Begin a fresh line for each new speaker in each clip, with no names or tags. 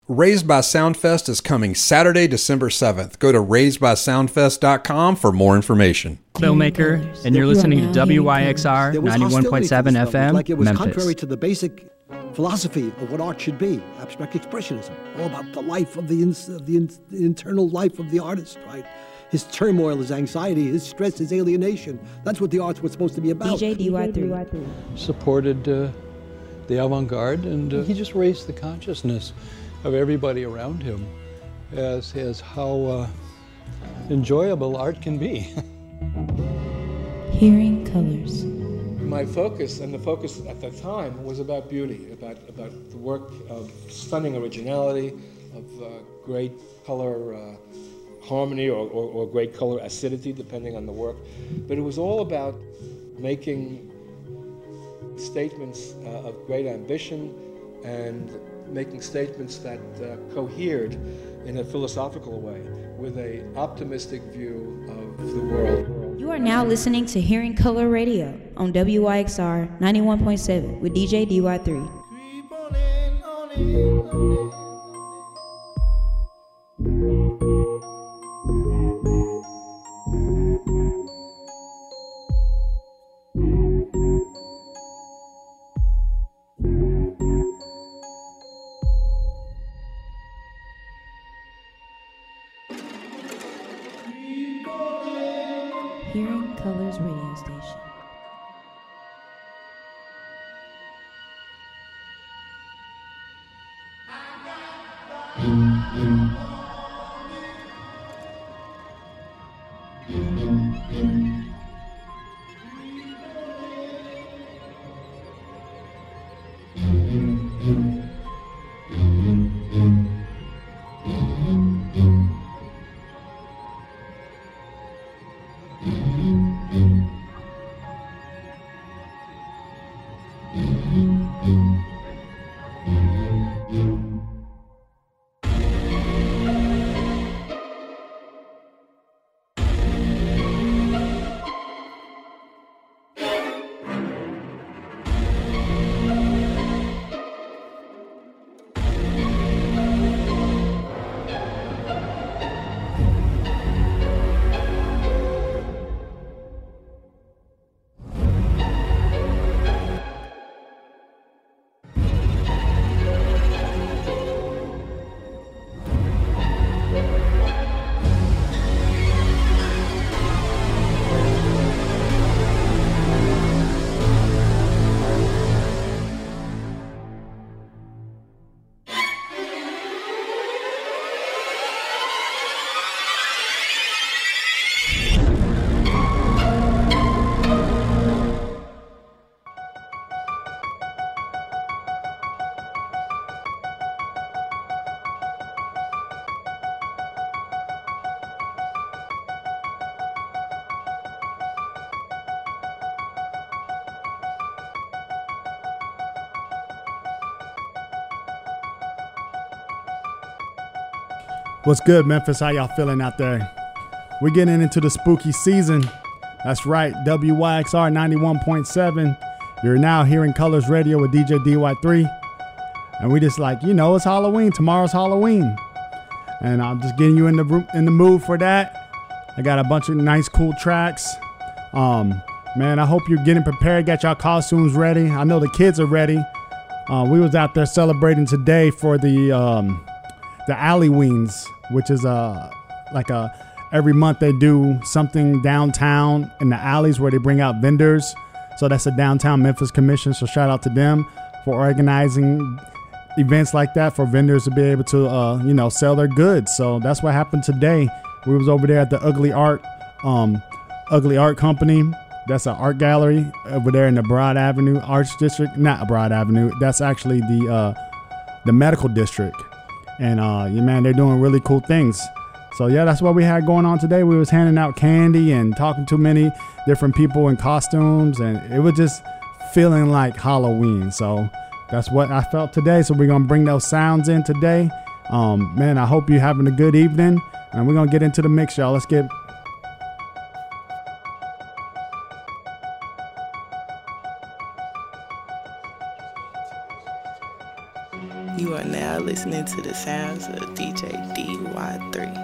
Raised by Soundfest is coming Saturday, December 7th. Go to raisedbysoundfest.com for more information.
Filmmaker, and you're listening to WYXR 91.7 FM,
like it was
Memphis.
Contrary to the basic philosophy of what art should be, abstract expressionism, all about the life of the internal life of the artist, right? His turmoil, his anxiety, his stress, his alienation. That's what the arts was supposed to be about.
DJ DY3
supported the avant-garde, and he just raised the consciousness of everybody around him as how enjoyable art can be.
Hearing Colors.
My focus, and the focus at that time, was about beauty, about the work of stunning originality, of great color harmony or great color acidity, depending on the work. But it was all about making statements of great ambition and making statements that cohered in a philosophical way with an optimistic view of the world.
You are now listening to Hearing Color Radio on WYXR 91.7 with DJ DY3. Hearing Colors Radio Station.
What's good, Memphis? How y'all feeling out there? We're getting into the spooky season. That's right, WYXR 91.7. You're now hearing Colors Radio with DJ DY3. And we just like, it's Halloween. Tomorrow's Halloween. And I'm just getting you in the mood for that. I got a bunch of nice, cool tracks. Man, I hope you're getting prepared. Got y'all costumes ready. I know the kids are ready. We was out there celebrating today for the Alleyeens, which is every month they do something downtown in the alleys where they bring out vendors. So that's a downtown Memphis commission. So shout out to them for organizing events like that for vendors to be able to sell their goods. So that's what happened today. We was over there at the Ugly Art Company. That's an art gallery over there in the Broad Avenue Arts District. Not Broad Avenue. That's actually the medical district. And they're doing really cool things. So yeah, that's what we had going on today. We was handing out candy and talking to many different people in costumes, and it was just feeling like Halloween. So that's what I felt today. So we're gonna bring those sounds in today. Man, I hope you're having a good evening, and we're gonna get into the mix, y'all. Let's get.
You are now listening to the sounds of DJ DY3.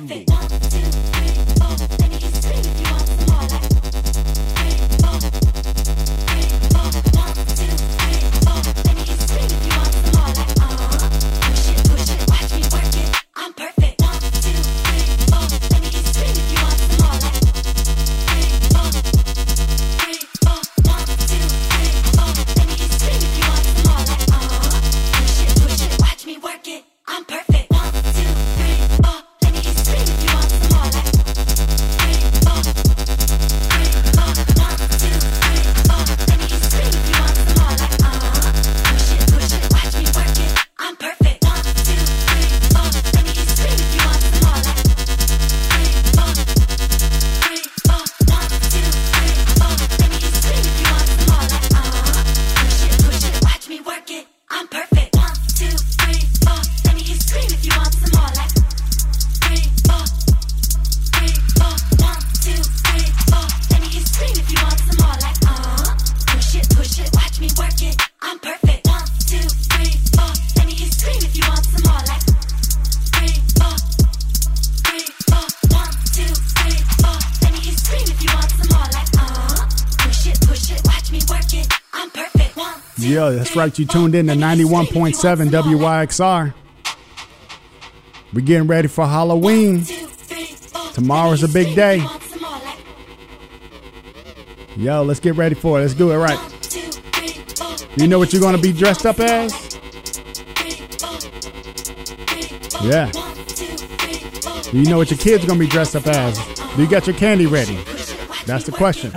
perfect. 1, 2, 3, 4. Let me hear you scream if you want some more. Like 3, 4, 3, 4. 1, 2, 3, 4. Let me hear you scream if you want some more. Like push it, watch me work it. I'm perfect. 1, 2, 3, 4. Let me hear you scream if you want some more. Like 3, 4, 3, 4. 1, 2, 3, 4. Let me hear you scream if you want some more. Like push it, watch me work it. I'm perfect. 1, 2, 3, 4. Let me hear you scream if you want some more. Like 3, 4, 3, 4. 1, 2, 3, 4. Let me hear you scream if you want some more. Like push it, watch me work it. I'm perfect. 1, 2, 3, 4. Let me hear you scream if you want some more. Like 3, 4, 3, 4. 1, 2, 3, 4. Let me hear you scream if you want some more. Like push it, watch me work it. I'm perfect. 1, 2, 3, 4. Let me hear you scream if you want some more. Like 3, 4, 3, 4. 1, 2, 3, 4. Let me hear you scream if you want some more. Like push it, watch me work it. I'm perfect. 1, 2, 3, 4. Let me hear you scream if you want some more. Like 3, 4, 3, 4. 1, 2, 3, 4. Let me hear you scream if you want some more. Like push it, watch me work it. I'm perfect. 1, 2,
Yeah, that's right. You tuned in to 91.7 WYXR. We're getting ready for Halloween. Tomorrow's a big day. Yo, let's get ready for it. Let's do it right. You know what you're going to be dressed up as? Yeah. Do you know what your kids are going to be dressed up as? Do you got your candy ready? That's the question.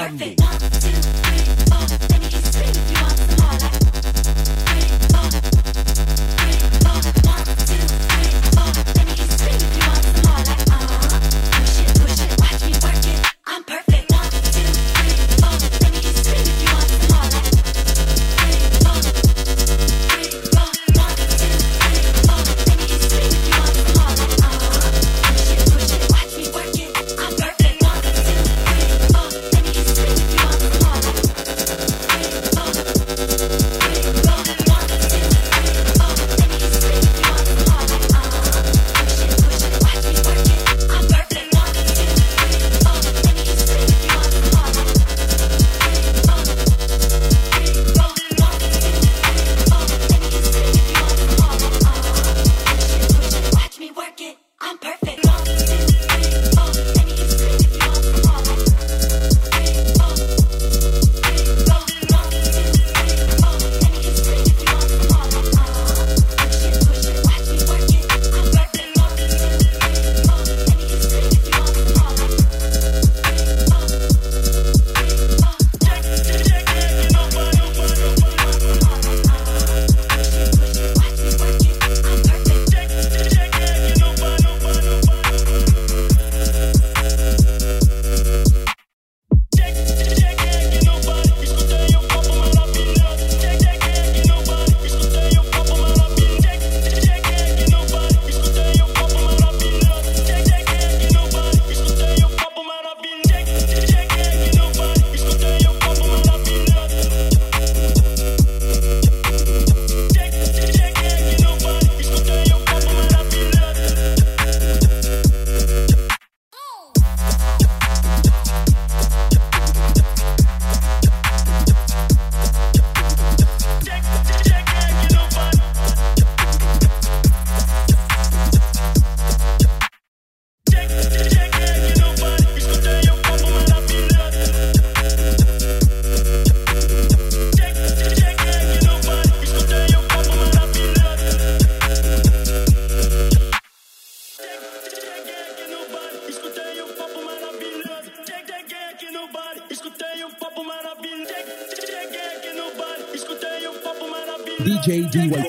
DJ D-White.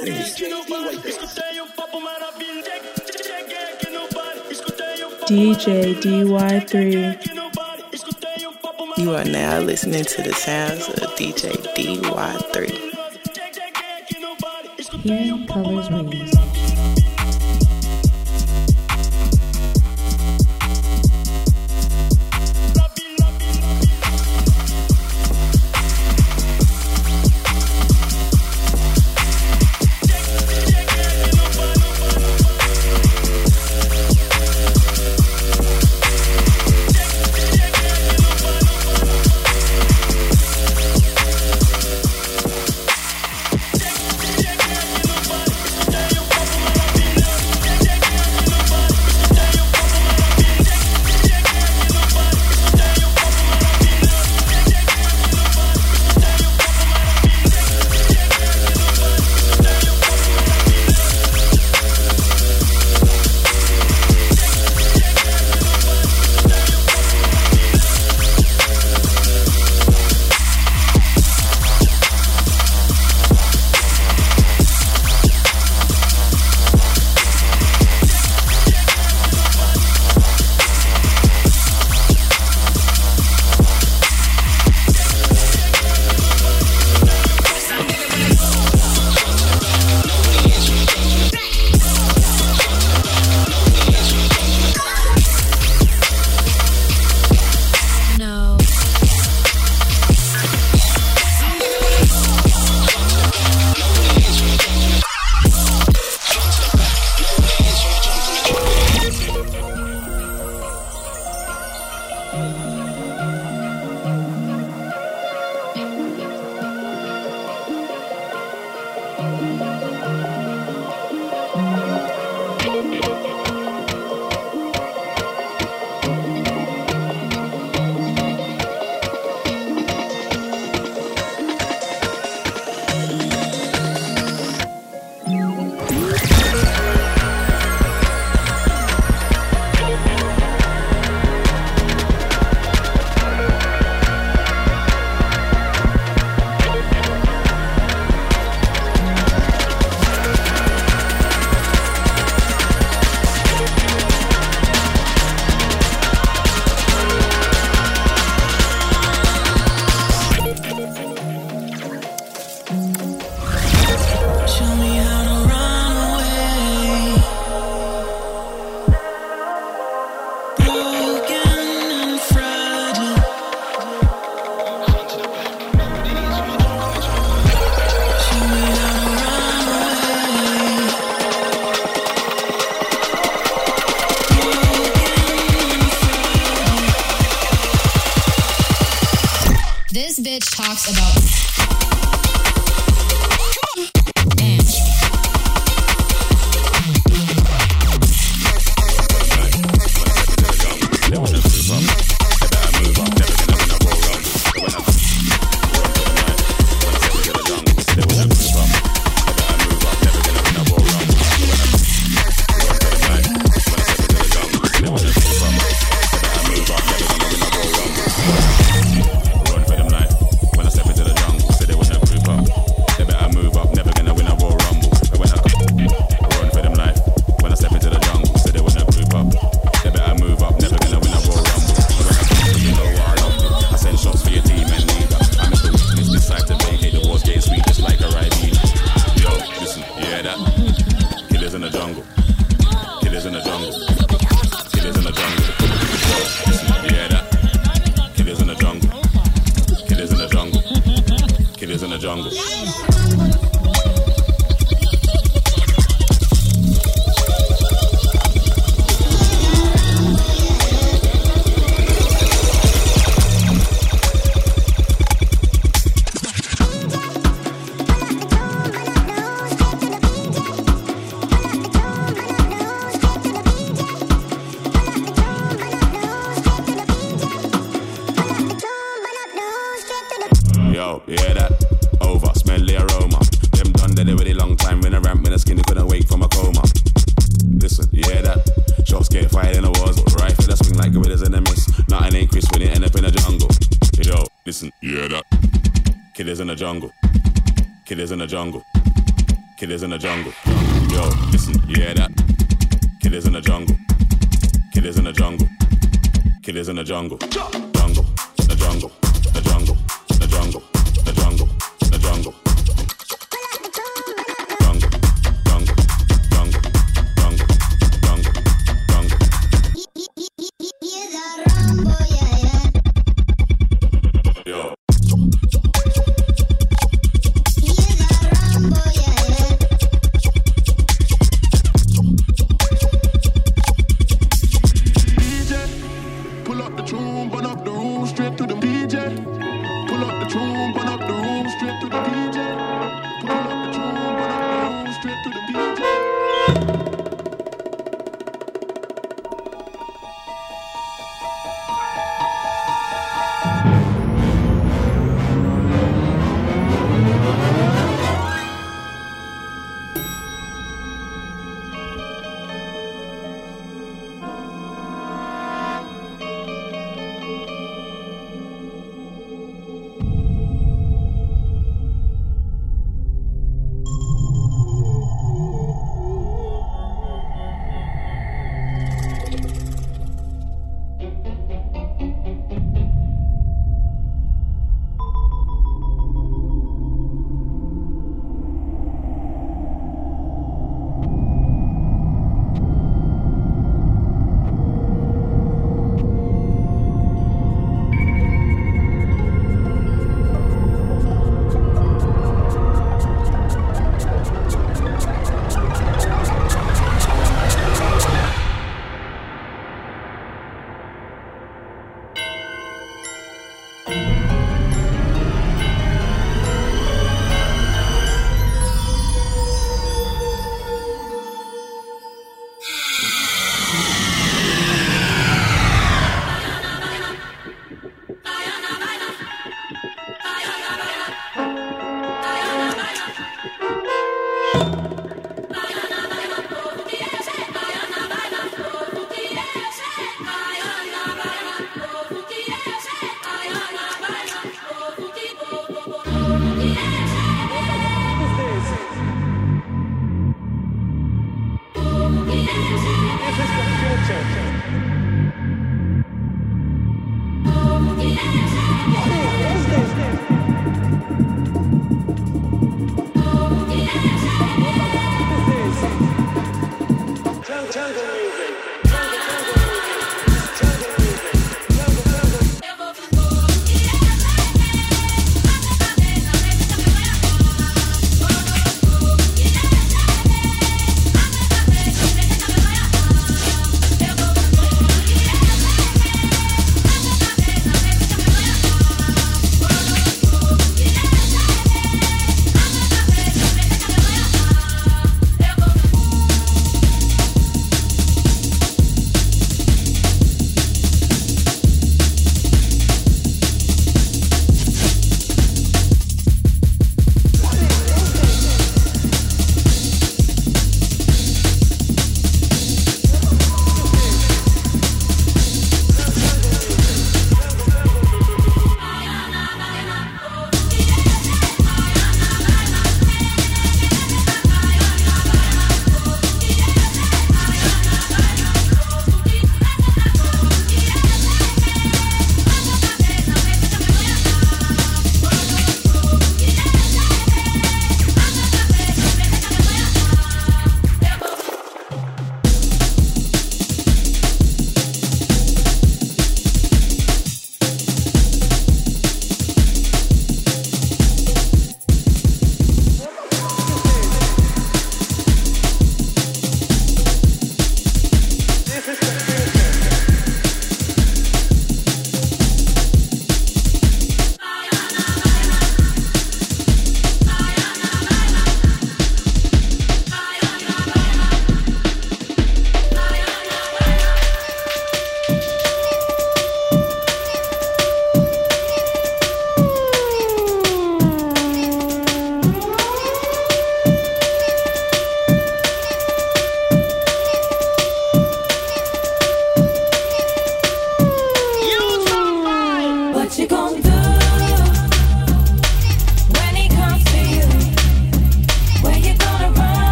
DJ DY3. You are now listening to the sounds of DJ DY3.
Hearing Colors Radio.
This bitch talks about.
Pull up the tune, burn up the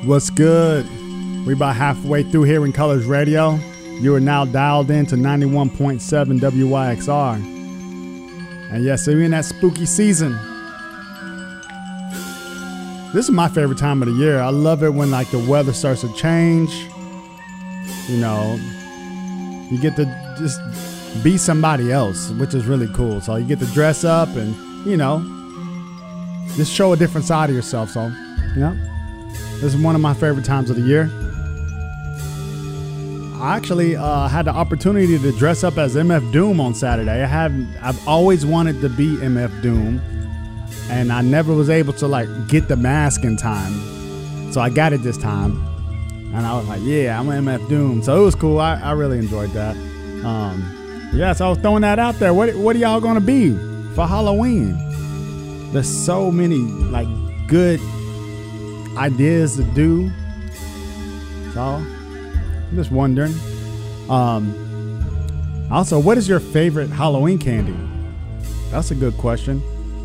What's good? We about halfway through Hearing Colors Radio. You are now dialed in to 91.7 WYXR. And yes, we're in that spooky season. This is my favorite time of the year. I love it when like the weather starts to change. You know, you get to just be somebody else, which is really cool. So you get to dress up and, you know, just show a different side of yourself. So, you know, this is one of my favorite times of the year. I actually had the opportunity to dress up as MF Doom on Saturday. I've always wanted to be MF Doom, and I never was able to like get the mask in time. So I got it this time, and I was like, yeah, I'm MF Doom. So it was cool. I really enjoyed that. Yeah, so I was throwing that out there. What are y'all gonna be for Halloween? There's so many like good ideas to do. So I'm just wondering. Also, what is your favorite Halloween candy? That's a good question.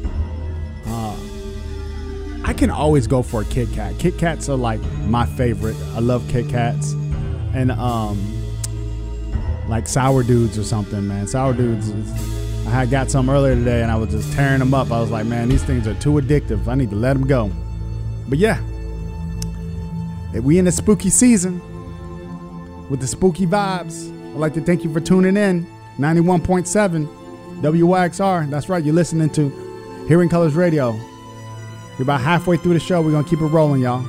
I can always go for a Kit Kat. Kit Kats are like my favorite. I love Kit Kats. And like Sour Dudes or something, man. Sour Dudes, I had got some earlier today and I was just tearing them up. I was like, man, these things are too addictive. I need to let them go. But yeah, we in the spooky season with the spooky vibes. I'd like to thank you for tuning in. 91.7 WYXR. That's right, you're listening to Hearing Colors Radio. We're about halfway through the show. We're going to keep it rolling, y'all.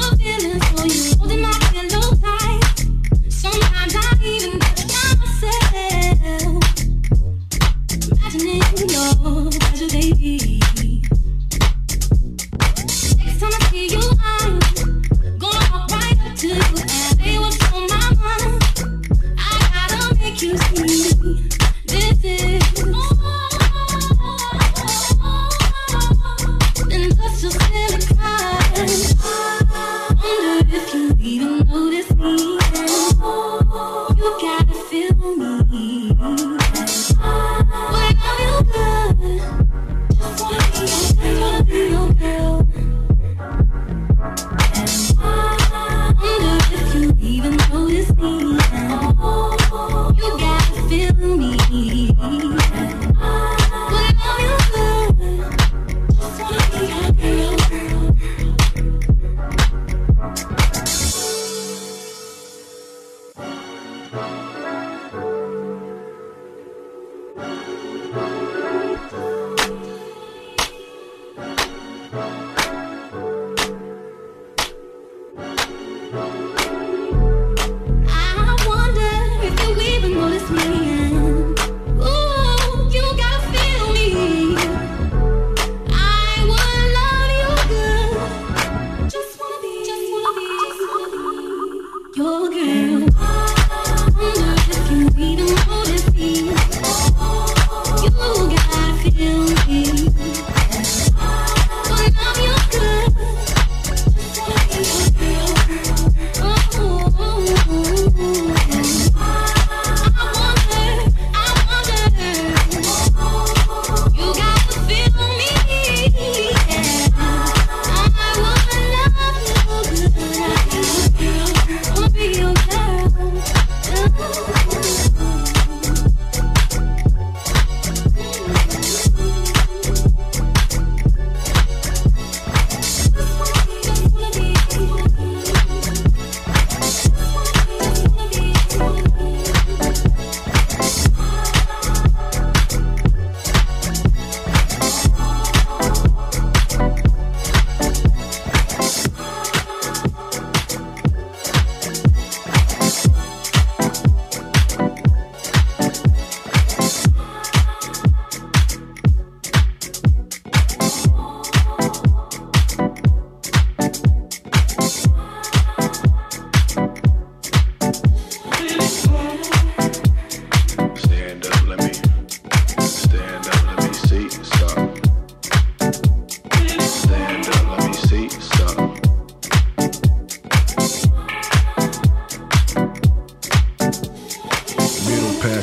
Sometimes I even get myself.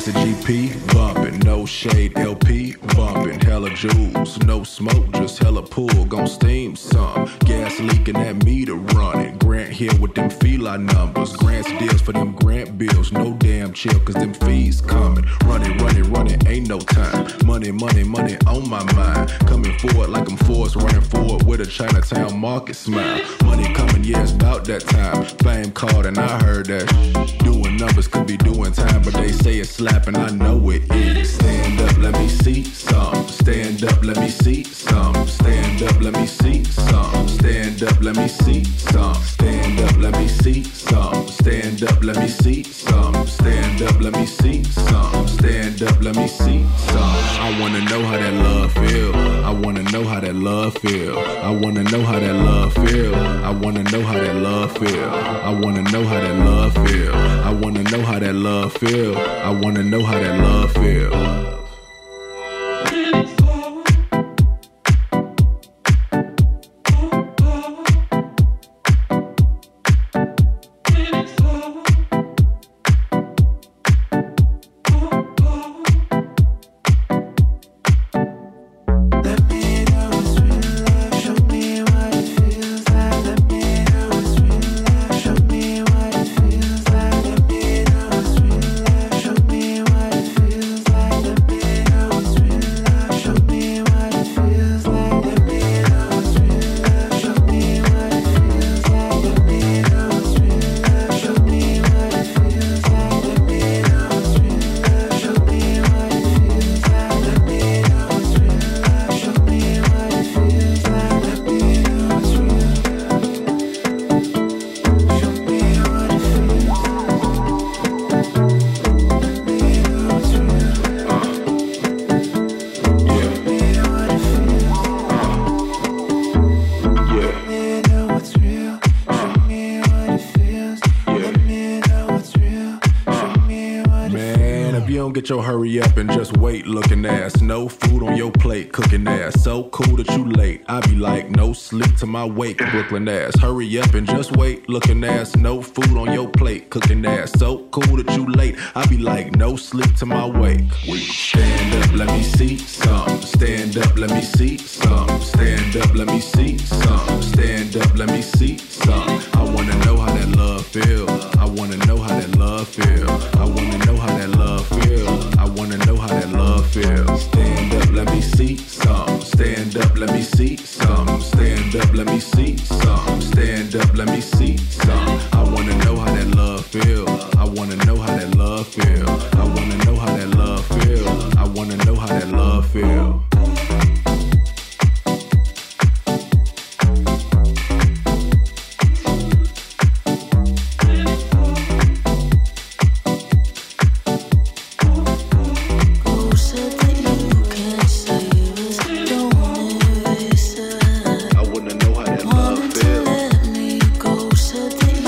Classic GP bumping, no shade LP bumping, hella jewels, no smoke, just hella pool, gon' steam some. Gas leaking, that meter running. Grant here with them feli numbers. Grants deals for them grant bills. No damn chill, cause them fees coming. Running, ain't no time. Money on my mind. Coming forward like I'm forced, running forward with a Chinatown market smile. Money coming, yeah, it's about that time. Fame called and I heard that. Doing numbers could be doing time, but they say it's slapping, I know it is. Stand up, let me see some. Stand up, let me see some. Stand up, let me see some. Stand up, let me see some. Stand up, let me see some. Stand up, let me see some. Stand up, let me see some. Stand up, let me see some. I wanna know how that love feel. I wanna know how that love feel. I wanna know how that love feel. I wanna know how that love feel. I wanna know how that love feel. I wanna know how that love feel. I wanna know how that love feel. Get your hurry up and just wait looking ass. No food on your plate cooking ass. So cool that you late. I be like no sleep to my wake Brooklyn ass. Hurry up and just wait looking ass. No food on your plate cooking ass. So cool that you late. I be like no sleep to my wake. Stand up, let me see some. Stand up, let me see some. Stand up, let me see some. Stand up, let me see some. I wanna know how that love feel. I wanna know how that love feel. I wanna know how that love feel. I wanna know how that love feels. Stand up, let me see some. Stand up, let me see some. Stand up, let me see some. Stand up, let me see some. I wanna know how that love feel. I wanna know how that love feel. I wanna know how that love feel. I wanna know how that love feel.
So that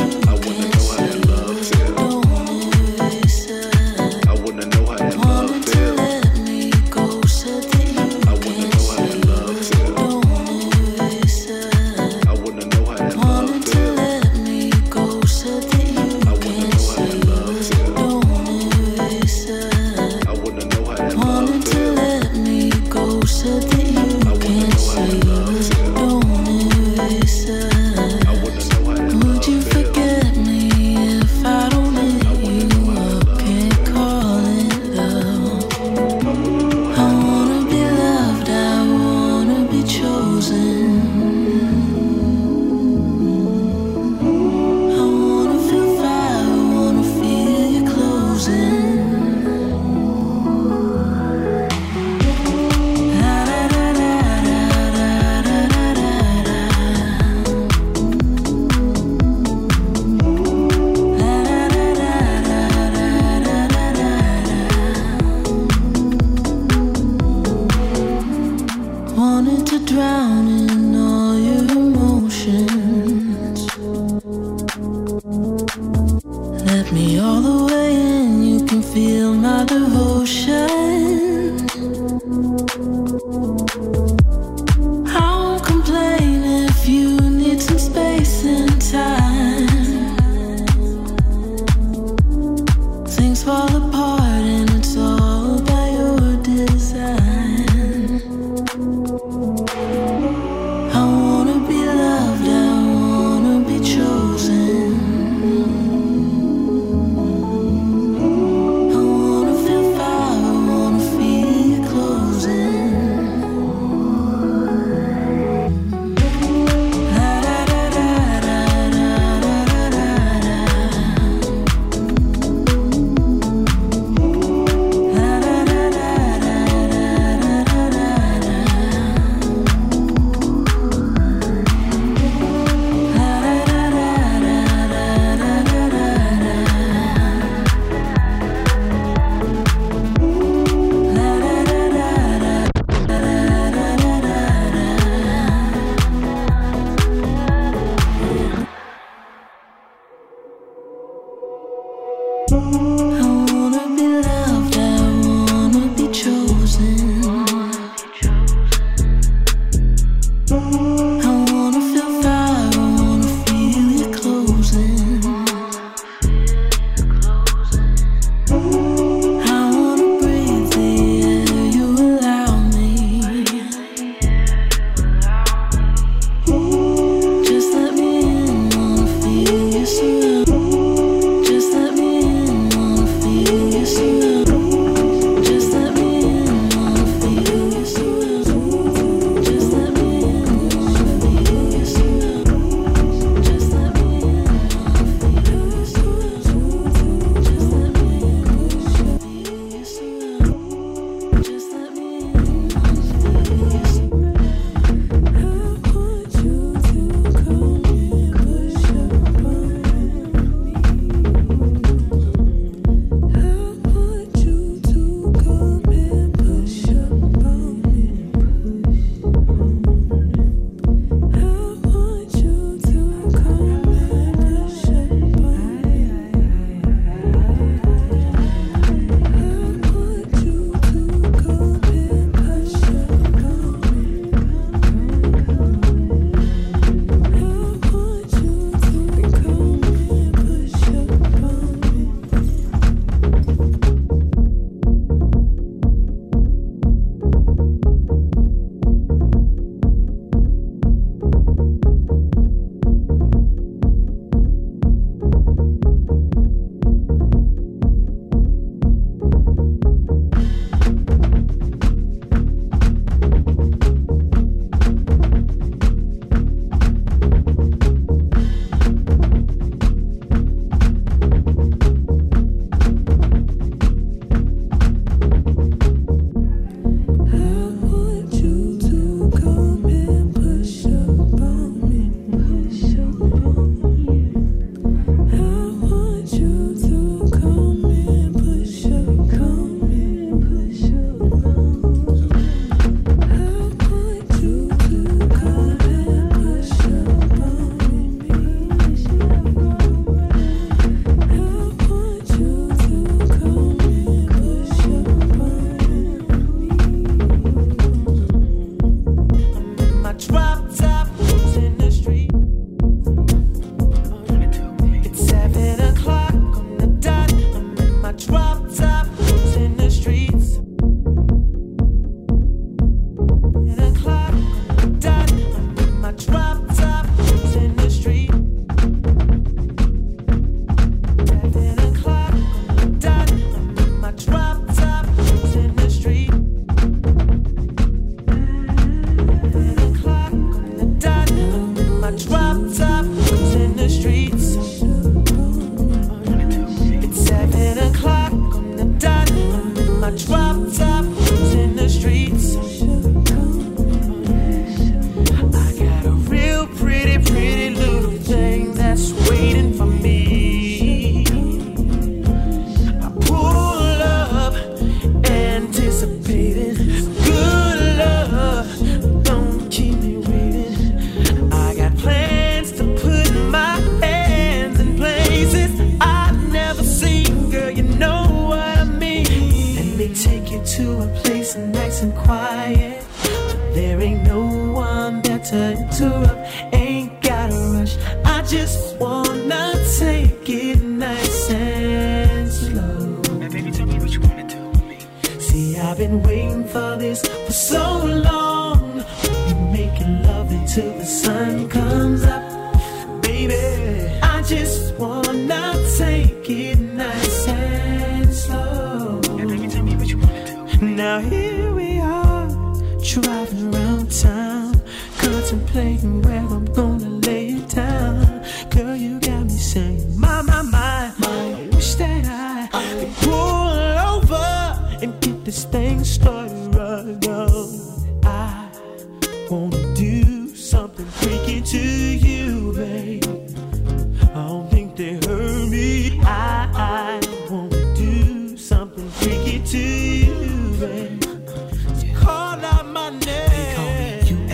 just wanna take it nice and slow. Now baby, tell me what you wanna do with me. See, I've been waiting for this for so long. We'll be making love until the sun comes up. Baby, I just wanna take it nice and slow. Now baby, tell me what you wanna do with me. Now here we are, driving around town, contemplating where I'm gonna lay it down. Girl, you got me saying, my, I wish that I could pull over and get this thing started right on. I wanna do something freaky to you, babe. I don't think they heard me. I wanna do something freaky to you, babe. So call out my name. They call me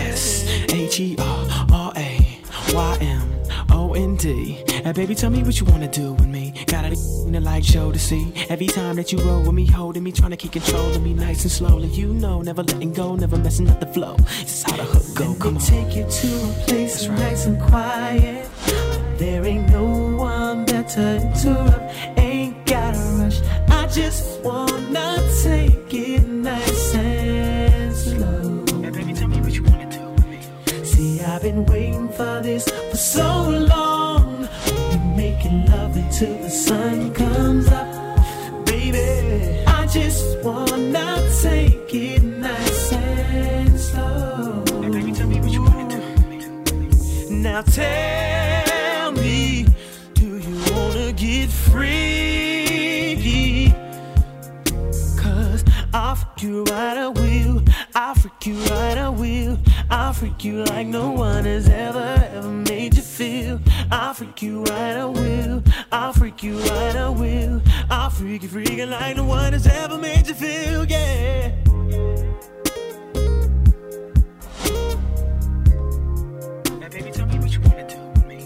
USHERRAYMOND. And baby, tell me what you wanna do with me. Got a in the light show to see. Every time that you roll with me, holding me, trying to keep control of me nice and slowly. You know, never letting go, never messing up the flow. This is how the hook go. Come on. Take you to a place nice and quiet. There ain't no one better to interrupt. Ain't gotta rush. I just wanna take it nice and slow. And baby, tell me what you wanna do with me. See, I've been waiting for this for so long. We're making love until the sun comes up. Baby, I just wanna take it nice and slow. And baby, tell me what you wanna do with me. Now tell me, do you wanna get free? Cause I'll freak you right, I will. I'll freak you right, I will. I'll freak you like no one has ever made you feel. I'll freak you right, I will. I'll freak you right, I will. I'll freak you freaking like no one has ever made you feel, yeah. Now baby, tell me what you wanna do with me.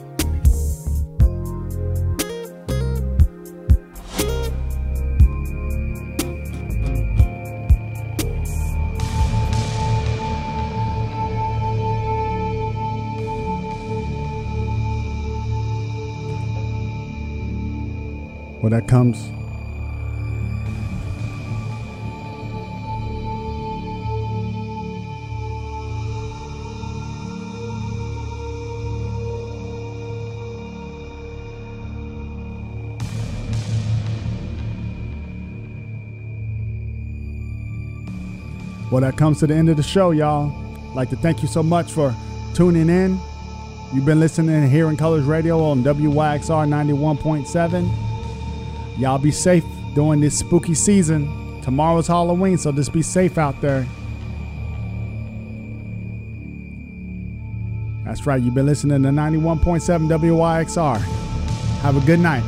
Well, that comes. Well, that comes to the end of the show, y'all. I'd like to thank you so much for tuning in. You've been listening to Hearing Colors Radio on WYXR 91.7. Y'all be safe during this spooky season. Tomorrow's Halloween, so just be safe out there. That's right, you've been listening to 91.7 WYXR. Have a good night.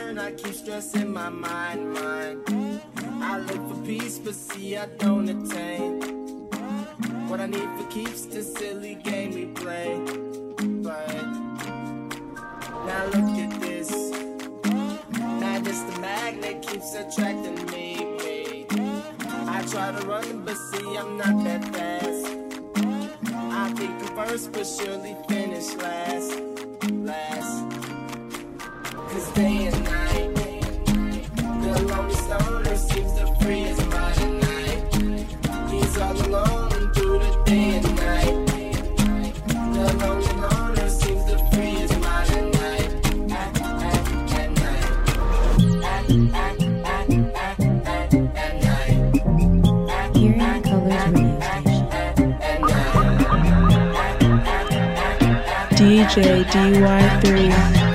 turn, I keep stressing my mind. I look for peace, but see I don't attain. What I need for keeps this silly game we play. But now look at this. Madness, the magnet keeps attracting me. I try to run, but see I'm not that fast. I think I'm first, but surely finish last. Cause day and night, the lonely stoner seems to free his mind at night. He's all alone through the day and night. The lonely loner seems to free his mind at night. At night.
Hearing Colors Radio Station.
DJ DY3.